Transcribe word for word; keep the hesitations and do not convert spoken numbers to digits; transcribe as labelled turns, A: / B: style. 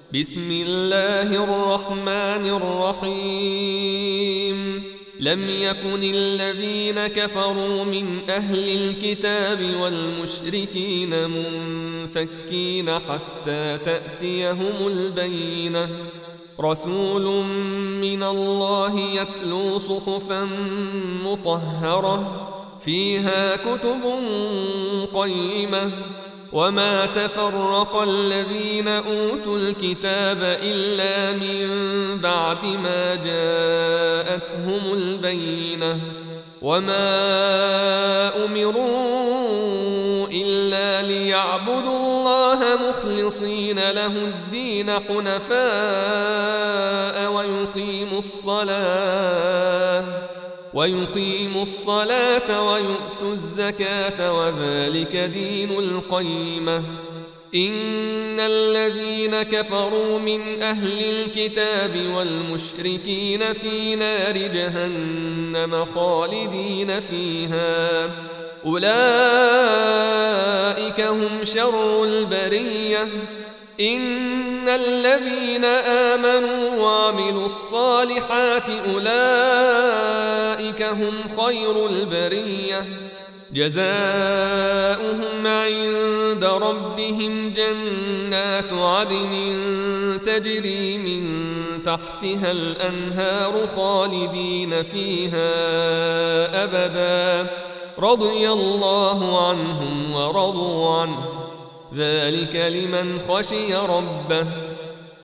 A: بسم الله الرحمن الرحيم لم يكن الذين كفروا من أهل الكتاب والمشركين منفكين حتى تأتيهم البينة رسول من الله يتلو صحفا مطهرة فيها كتب قيمة وما تفرق الذين أوتوا الكتاب إلا من بعد ما جاءتهم البينة وما أمروا إلا ليعبدوا الله مخلصين له الدين حنفاء ويقيموا الصلاة ويقيموا الصلاة ويؤتوا الزكاة وذلك دين القيمة إن الذين كفروا من أهل الكتاب والمشركين في نار جهنم خالدين فيها أولئك هم شر البرية إن الذين آمنوا وعملوا الصالحات أولئك هم خير البرية جزاؤهم عند ربهم جنات عدن تجري من تحتها الأنهار خالدين فيها أبدا رضي الله عنهم ورضوا عنه ذلك لمن خشي ربه